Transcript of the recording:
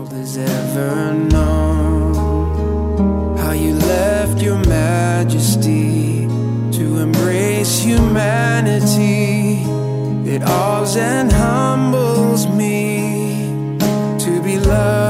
world has ever known. How you left your majesty to embrace humanity. It awes and humbles me to be loved